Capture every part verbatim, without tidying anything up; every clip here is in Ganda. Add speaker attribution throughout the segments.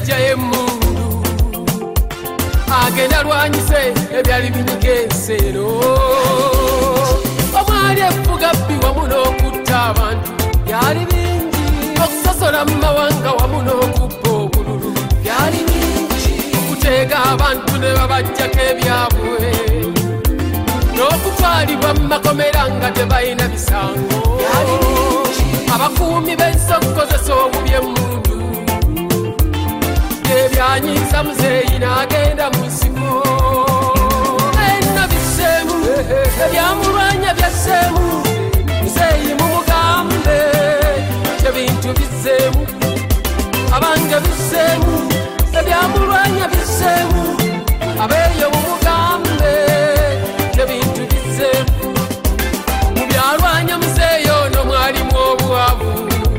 Speaker 1: yajja emundu agenda lwanyise ebyali binyigensero omwali efuga bbi wamu n'okutta abantu byali bingi okusosola mu mawanga wamu n'okubba obululu byali bingi okuteega abantu ne babajjako ebyabwe n'okutwalibwa mu makomera nga tebalina bisango abakuumi b'ensokozesa obubi emmundu ebyanyiza muzeeyi n'agenda mu nsiko enna bisseemu ebyamulwanya byasseemu muzeeyi mumugambe ebintu bizzeemu abange bisseemu ebyamulwanya bisseemu abeeyo mumugambe ebintu bizzeemu mu byalwanya muzeeyi ono mwalimu obwavu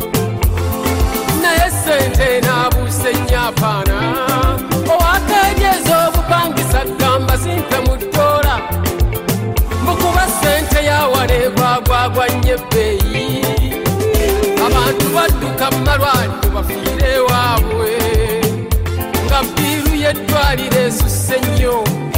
Speaker 1: naye sente n'abuuse nnyaapaana owategeeza obupangisa gamba simpe mu ddoola mukuba sente yawaneegwagwagwa nnyo ebbeeyi abantu badduka mu malwaliro bafiire ewaabwe nga bbiiru y'eddwaliro esusse nnyo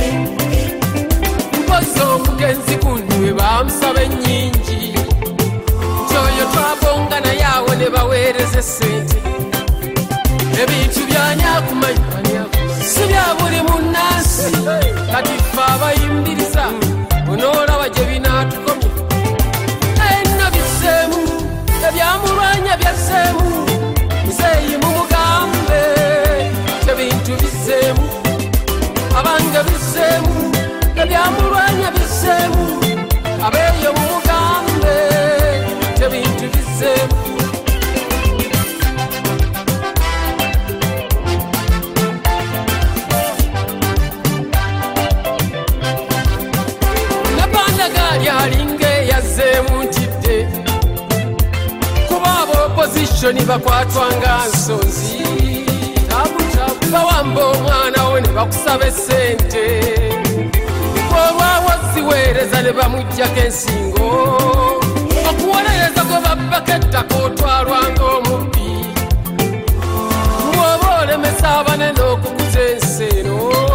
Speaker 1: mpozi omugenzi gundi we bamusaba ennyingi nti oyo twabonga naye awo ne baweereza sente ebintu byanyakumanya si bya buli munnansi kati ffe abayimbiriza onoolaba gye binaatukomye enna bisseemu ebyamulwanya byasseemu muzeeyi mumugambe ebintu bizzeemu abange bisseemu ebyamulwanya bisseemu abeeyo mumugambe ebintu bizzeemu yalinge yazzeemu ntidde kuba ab'opozishoni bakwatwanga nsonzi bawamba omwana wo ne bakusaba essente olwawo ziweereza ne bamuggyako ensingo okuwolereza gwe babbako ettaka otwalwanga omubbi bw'oba olemesa abanene okukuza ensi eno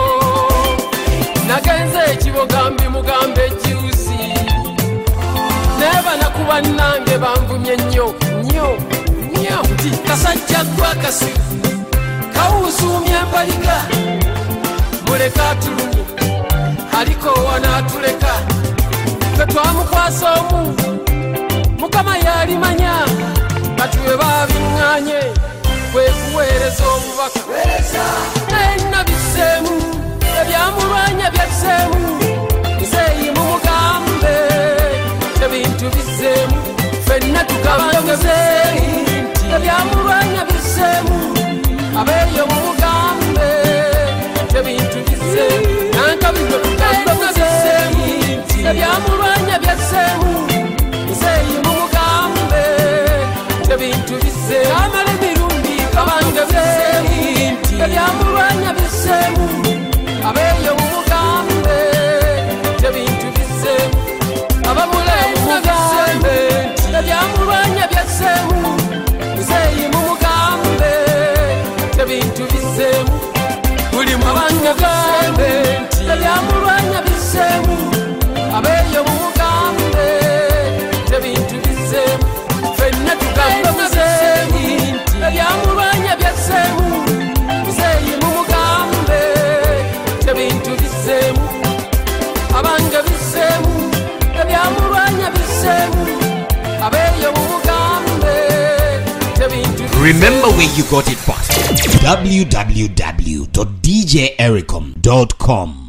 Speaker 1: nagenze ekibogambi mugamba ekirusi naye banakuba nange banvumye nnyo nnyo nnyo nti kasajja gwa kasiru kawuzuumya embaliga muleka atulumye aliko wanaatuleka fe twamukwasa omu mukama yalimanya kati we babiŋŋaanye kwe kuweereza omubaka enna bisseemu ebyamulwanya byasseemu muzeeyi mumugambe ebintu bizzeemu ffenna tugambe muzeeyi ebyamulwanya bisseemu abeeyo mumugambe ebintu bizzeemu nanka bino tugambe muzeeyi ebyamulwanya byasseemu muzeeyi mumugambe ebintu bizzeemu amala emirundi kabange muzeeyi ebyamulwanya bisseemu abeeyo mumugambe ebintu bizzeemu abamulemu mugambe ebyamulwanya byasseemu muzeeyi mumugambe ebintu bizzeemu buli mubange gambe ebyamulwanya bisseemu abeeyo mumugambe ebintu bizzeemu ffenna tugambe muzeeyi ebyamulwanya byasseemu muzeeyi mumugambe ebintu bizzeemu abange bisseemu ebyamulwanya bisseemu abeeyo mumugambe ebintu.
Speaker 2: Remember where you got it first. w w w dot d j ericom dot com